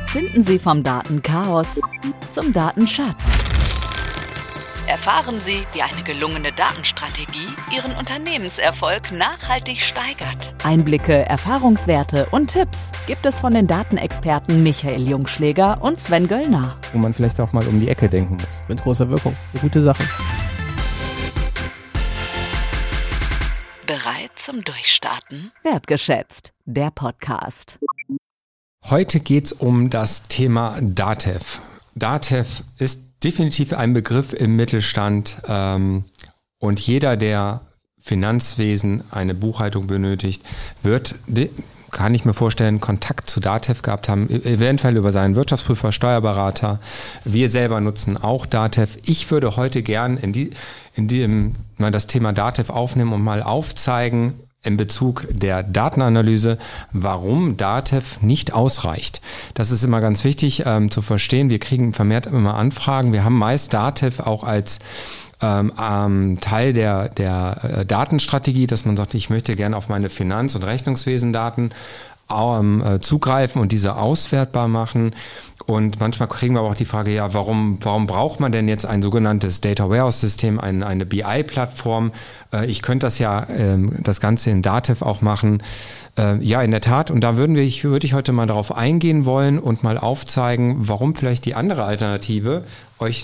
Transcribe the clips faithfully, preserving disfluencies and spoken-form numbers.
Finden Sie vom Datenchaos zum Datenschatz. Erfahren Sie, wie eine gelungene Datenstrategie Ihren Unternehmenserfolg nachhaltig steigert. Einblicke, Erfahrungswerte und Tipps gibt es von den Datenexperten Michael Jungschläger und Sven Göllner. Wo man vielleicht auch mal um die Ecke denken muss. Mit großer Wirkung. Eine gute Sache. Bereit zum Durchstarten? Wertgeschätzt, der Podcast. Heute geht es um das Thema DATEV. DATEV ist definitiv ein Begriff im Mittelstand ähm, und jeder, der Finanzwesen eine Buchhaltung benötigt, wird, kann ich mir vorstellen, Kontakt zu DATEV gehabt haben, eventuell über seinen Wirtschaftsprüfer, Steuerberater. Wir selber nutzen auch DATEV. Ich würde heute gern in, die, in dem mal das Thema DATEV aufnehmen und mal aufzeigen, in Bezug der Datenanalyse, warum DATEV nicht ausreicht. Das ist immer ganz wichtig ähm, zu verstehen. Wir kriegen vermehrt immer Anfragen. Wir haben meist DATEV auch als ähm, ähm, Teil der, der äh, Datenstrategie, dass man sagt, ich möchte gerne auf meine Finanz- und Rechnungswesendaten ähm, äh, zugreifen und diese auswertbar machen. Und manchmal kriegen wir aber auch die Frage, ja, warum, warum braucht man denn jetzt ein sogenanntes Data Warehouse System, ein, eine B I-Plattform? Äh, ich könnte das ja, ähm, das Ganze in DATEV auch machen. Äh, ja, in der Tat. Und da würden wir, ich, würde ich heute mal darauf eingehen wollen und mal aufzeigen, warum vielleicht die andere Alternative euch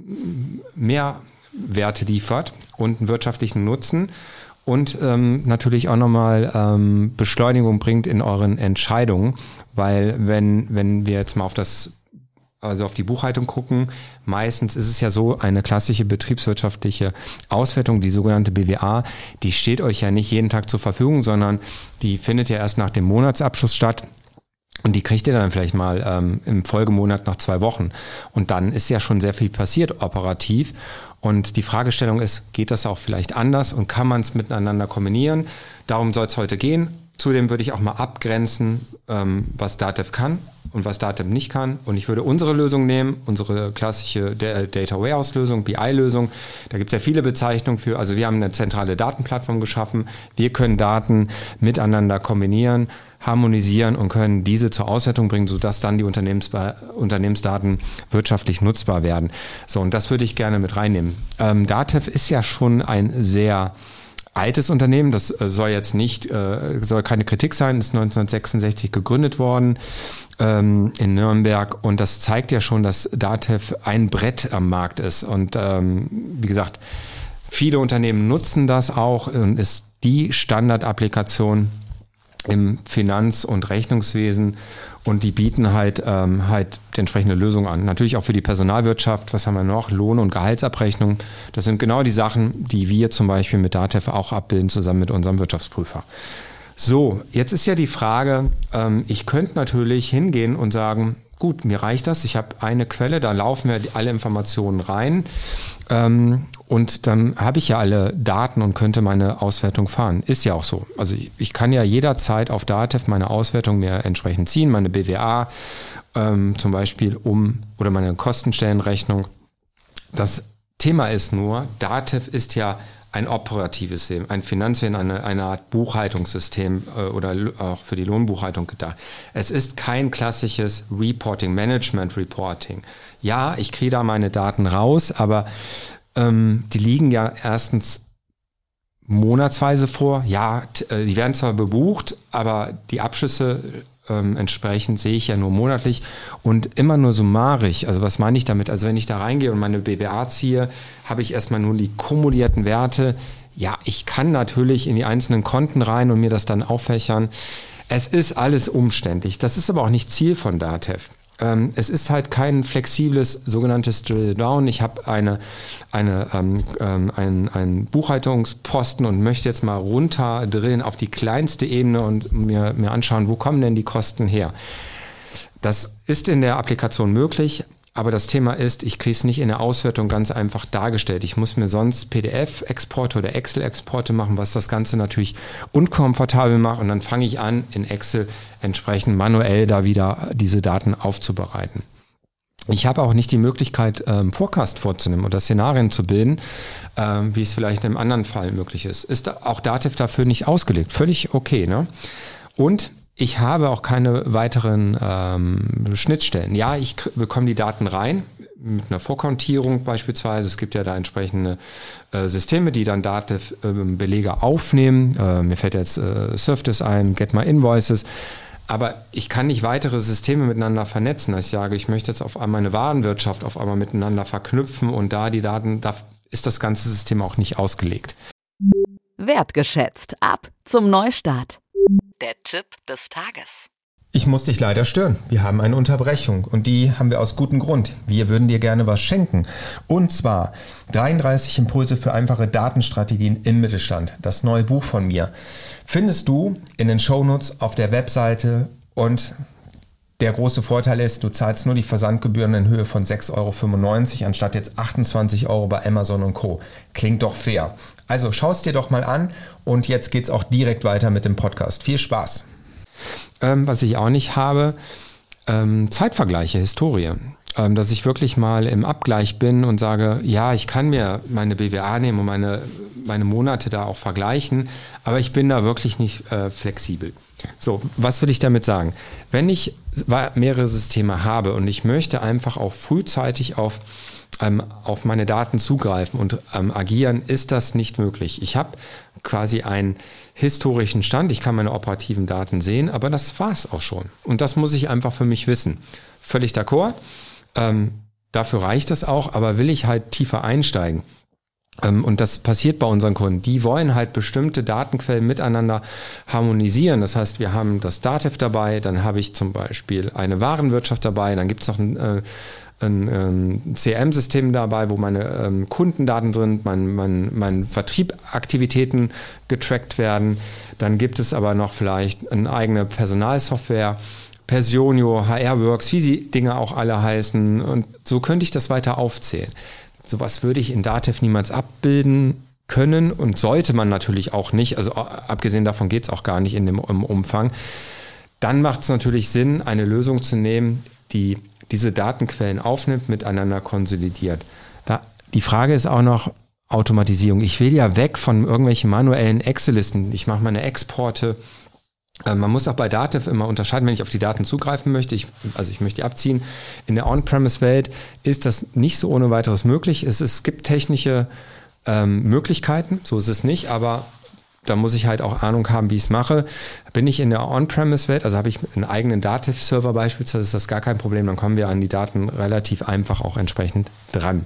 mehr Werte liefert und einen wirtschaftlichen Nutzen. Und ähm, natürlich auch nochmal ähm, Beschleunigung bringt in euren Entscheidungen, weil wenn wenn wir jetzt mal auf das also auf die Buchhaltung gucken, meistens ist es ja so, eine klassische betriebswirtschaftliche Auswertung, die sogenannte B W A, die steht euch ja nicht jeden Tag zur Verfügung, sondern die findet ja erst nach dem Monatsabschluss statt. Und die kriegt ihr dann vielleicht mal ähm, im Folgemonat nach zwei Wochen. Und dann ist ja schon sehr viel passiert operativ. Und die Fragestellung ist, geht das auch vielleicht anders und kann man es miteinander kombinieren? Darum soll es heute gehen. Zudem würde ich auch mal abgrenzen, ähm, was DATEV kann und was DATEV nicht kann. Und ich würde unsere Lösung nehmen, unsere klassische Data Warehouse Lösung, B I-Lösung. Da gibt es ja viele Bezeichnungen für. Also wir haben eine zentrale Datenplattform geschaffen. Wir können Daten miteinander kombinieren, harmonisieren und können diese zur Auswertung bringen, sodass dann die Unternehmens- Unternehmensdaten wirtschaftlich nutzbar werden. So, und das würde ich gerne mit reinnehmen. Ähm, DATEV ist ja schon ein sehr altes Unternehmen, das soll jetzt nicht, äh, soll keine Kritik sein, ist neunzehnhundertsechsundsechzig gegründet worden ähm, in Nürnberg und das zeigt ja schon, dass DATEV ein Brett am Markt ist und ähm, wie gesagt, viele Unternehmen nutzen das auch und ist die Standardapplikation im Finanz- und Rechnungswesen und die bieten halt, ähm, halt die entsprechende Lösung an. Natürlich auch für die Personalwirtschaft. Was haben wir noch? Lohn- und Gehaltsabrechnung. Das sind genau die Sachen, die wir zum Beispiel mit DATEV auch abbilden, zusammen mit unserem Wirtschaftsprüfer. So, jetzt ist ja die Frage, ähm, ich könnte natürlich hingehen und sagen, gut, mir reicht das. Ich habe eine Quelle, da laufen wir alle Informationen rein. Ähm, und dann habe ich ja alle Daten und könnte meine Auswertung fahren. Ist ja auch so. Also ich, ich kann ja jederzeit auf DATEV meine Auswertung mir entsprechend ziehen, meine B W A ähm, zum Beispiel um oder meine Kostenstellenrechnung. Das Thema ist nur, DATEV ist ja ein operatives System, ein Finanzwesen, eine, eine Art Buchhaltungssystem äh, oder auch für die Lohnbuchhaltung gedacht. Es ist kein klassisches Reporting, Management Reporting. Ja, ich kriege da meine Daten raus, aber ähm, die liegen ja erstens monatsweise vor. Ja, t- äh, die werden zwar bebucht, aber die Abschlüsse ähm, entsprechend sehe ich ja nur monatlich und immer nur summarisch. Also was meine ich damit? Also wenn ich da reingehe und meine B W A ziehe, habe ich erstmal nur die kumulierten Werte. Ja, ich kann natürlich in die einzelnen Konten rein und mir das dann auffächern. Es ist alles umständlich. Das ist aber auch nicht Ziel von DATEV. Ähm, es ist halt kein flexibles sogenanntes Drill-Down. Ich habe eine, eine, ähm, ähm, einen, einen Buchhaltungsposten und möchte jetzt mal runterdrillen auf die kleinste Ebene und mir, mir anschauen, wo kommen denn die Kosten her. Das ist in der Applikation möglich, aber das Thema ist, ich kriege es nicht in der Auswertung ganz einfach dargestellt. Ich muss mir sonst P D F-Exporte oder Excel-Exporte machen, was das Ganze natürlich unkomfortabel macht. Und dann fange ich an, in Excel entsprechend manuell da wieder diese Daten aufzubereiten. Ich habe auch nicht die Möglichkeit, ähm, Forecast vorzunehmen oder Szenarien zu bilden, ähm, wie es vielleicht im anderen Fall möglich ist. Ist auch DATEV dafür nicht ausgelegt. Völlig okay, ne? Und ich habe auch keine weiteren ähm, Schnittstellen. Ja, ich k- bekomme die Daten rein mit einer Vorkontierung beispielsweise. Es gibt ja da entsprechende äh, Systeme, die dann Datev-Belege äh, aufnehmen. Äh, mir fällt jetzt äh, Surfdesk ein, Get My Invoices. Aber ich kann nicht weitere Systeme miteinander vernetzen. Dass ich sage, ich möchte jetzt auf einmal eine Warenwirtschaft auf einmal miteinander verknüpfen und da die Daten, da ist das ganze System auch nicht ausgelegt. Wertgeschätzt. Ab zum Neustart. Der Tipp des Tages. Ich muss dich leider stören. Wir haben eine Unterbrechung und die haben wir aus gutem Grund. Wir würden dir gerne was schenken. Und zwar dreiunddreißig Impulse für einfache Datenstrategien im Mittelstand. Das neue Buch von mir. Findest du in den Shownotes auf der Webseite und der große Vorteil ist, du zahlst nur die Versandgebühren in Höhe von sechs Euro fünfundneunzig anstatt jetzt achtundzwanzig Euro bei Amazon und Co. Klingt doch fair. Also schau es dir doch mal an und jetzt geht's auch direkt weiter mit dem Podcast. Viel Spaß! Ähm, was ich auch nicht habe, ähm, Zeitvergleiche, Historie. Ähm, dass ich wirklich mal im Abgleich bin und sage, ja, ich kann mir meine B W A nehmen und meine, meine Monate da auch vergleichen, aber ich bin da wirklich nicht äh, flexibel. So, was will ich damit sagen? Wenn ich mehrere Systeme habe und ich möchte einfach auch frühzeitig auf, ähm, auf meine Daten zugreifen und ähm, agieren, ist das nicht möglich. Ich habe quasi einen historischen Stand, ich kann meine operativen Daten sehen, aber das war's auch schon. Und das muss ich einfach für mich wissen. Völlig d'accord, ähm, dafür reicht das auch, aber will ich halt tiefer einsteigen, und das passiert bei unseren Kunden. Die wollen halt bestimmte Datenquellen miteinander harmonisieren. Das heißt, wir haben das Datev dabei, dann habe ich zum Beispiel eine Warenwirtschaft dabei, dann gibt es noch ein, äh, ein, ein C R M-System dabei, wo meine ähm, Kundendaten sind, mein, mein, mein Vertriebaktivitäten getrackt werden. Dann gibt es aber noch vielleicht eine eigene Personalsoftware, Personio, H R-Works, wie sie Dinge auch alle heißen. Und so könnte ich das weiter aufzählen. Sowas würde ich in Datev niemals abbilden können und sollte man natürlich auch nicht. Also abgesehen davon geht es auch gar nicht in dem im Umfang. Dann macht es natürlich Sinn, eine Lösung zu nehmen, die diese Datenquellen aufnimmt, miteinander konsolidiert. Da, die Frage ist auch noch Automatisierung. Ich will ja weg von irgendwelchen manuellen Excel-Listen. Ich mache meine Exporte. Man muss auch bei Datev immer unterscheiden, wenn ich auf die Daten zugreifen möchte, ich, also ich möchte die abziehen. In der On-Premise-Welt ist das nicht so ohne weiteres möglich. Es, es gibt technische ähm, Möglichkeiten, so ist es nicht, aber da muss ich halt auch Ahnung haben, wie ich es mache. Bin ich in der On-Premise-Welt, also habe ich einen eigenen Datev-Server beispielsweise, ist das gar kein Problem, dann kommen wir an die Daten relativ einfach auch entsprechend dran.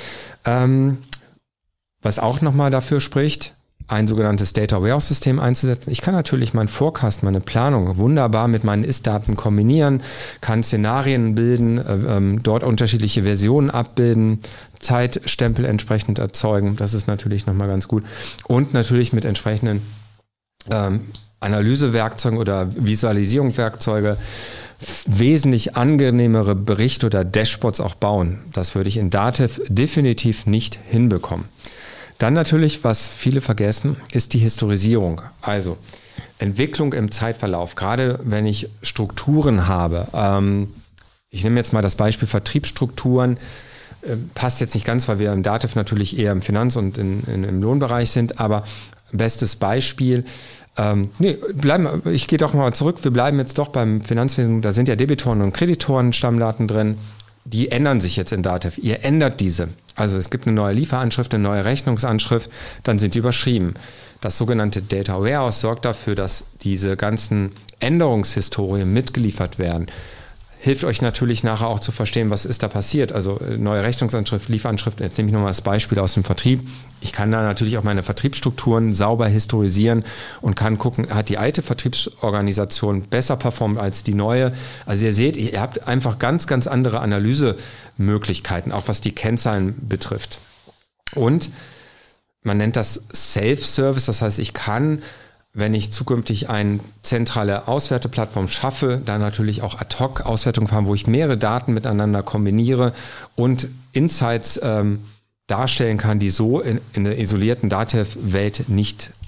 Ähm, was auch nochmal dafür spricht, ein sogenanntes Data Warehouse-System einzusetzen. Ich kann natürlich meinen Forecast, meine Planung wunderbar mit meinen Ist-Daten kombinieren, kann Szenarien bilden, äh, dort unterschiedliche Versionen abbilden, Zeitstempel entsprechend erzeugen. Das ist natürlich nochmal ganz gut. Und natürlich mit entsprechenden ähm, Analysewerkzeugen oder Visualisierungswerkzeuge wesentlich angenehmere Berichte oder Dashboards auch bauen. Das würde ich in Datev definitiv nicht hinbekommen. Dann natürlich, was viele vergessen, ist die Historisierung. Also Entwicklung im Zeitverlauf, gerade wenn ich Strukturen habe. Ähm, ich nehme jetzt mal das Beispiel Vertriebsstrukturen. Äh, passt jetzt nicht ganz, weil wir im Datev natürlich eher im Finanz- und in, in, im Lohnbereich sind. Aber bestes Beispiel, ähm, nee, bleiben, ich gehe doch mal zurück. Wir bleiben jetzt doch beim Finanzwesen. Da sind ja Debitoren und Kreditoren Stammdaten drin. Die ändern sich jetzt in Datev. Ihr ändert diese. Also es gibt eine neue Lieferanschrift, eine neue Rechnungsanschrift, dann sind die überschrieben. Das sogenannte Data Warehouse sorgt dafür, dass diese ganzen Änderungshistorien mitgeliefert werden. Hilft euch natürlich nachher auch zu verstehen, was ist da passiert. Also neue Rechnungsanschrift, Lieferanschrift, jetzt nehme ich nochmal das Beispiel aus dem Vertrieb. Ich kann da natürlich auch meine Vertriebsstrukturen sauber historisieren und kann gucken, hat die alte Vertriebsorganisation besser performt als die neue. Also ihr seht, ihr habt einfach ganz, ganz andere Analysemöglichkeiten, auch was die Kennzahlen betrifft. Und man nennt das Self-Service, das heißt, ich kann, wenn ich zukünftig eine zentrale Auswerteplattform schaffe, da natürlich auch Ad-Hoc-Auswertungen haben, wo ich mehrere Daten miteinander kombiniere und Insights ähm, darstellen kann, die so in, in der isolierten Datev-Welt nicht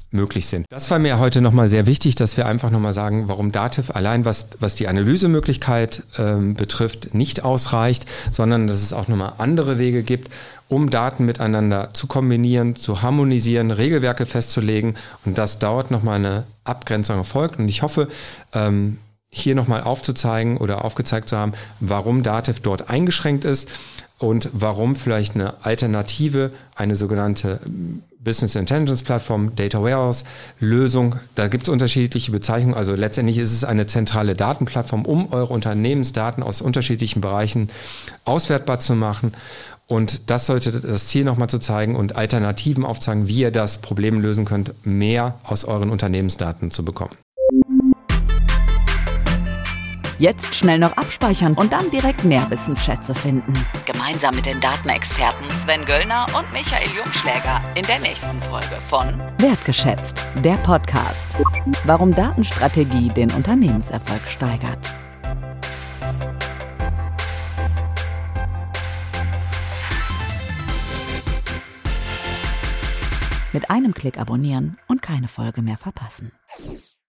möglich sind. Das war mir heute nochmal sehr wichtig, dass wir einfach nochmal sagen, warum Dativ allein, was, was die Analysemöglichkeit ähm, betrifft, nicht ausreicht, sondern dass es auch nochmal andere Wege gibt, um Daten miteinander zu kombinieren, zu harmonisieren, Regelwerke festzulegen, und das dauert nochmal eine Abgrenzung erfolgt, und ich hoffe, ähm, hier nochmal aufzuzeigen oder aufgezeigt zu haben, warum Dativ dort eingeschränkt ist und warum vielleicht eine Alternative, eine sogenannte Business Intelligence Plattform, Data Warehouse Lösung, da gibt es unterschiedliche Bezeichnungen, also letztendlich ist es eine zentrale Datenplattform, um eure Unternehmensdaten aus unterschiedlichen Bereichen auswertbar zu machen, und das sollte das Ziel nochmal zu zeigen und Alternativen aufzeigen, wie ihr das Problem lösen könnt, mehr aus euren Unternehmensdaten zu bekommen. Jetzt schnell noch abspeichern und dann direkt mehr Wissensschätze finden. Gemeinsam mit den Datenexperten Sven Göllner und Michael Jungschläger in der nächsten Folge von Wertgeschätzt, der Podcast. Warum Datenstrategie den Unternehmenserfolg steigert. Mit einem Klick abonnieren und keine Folge mehr verpassen.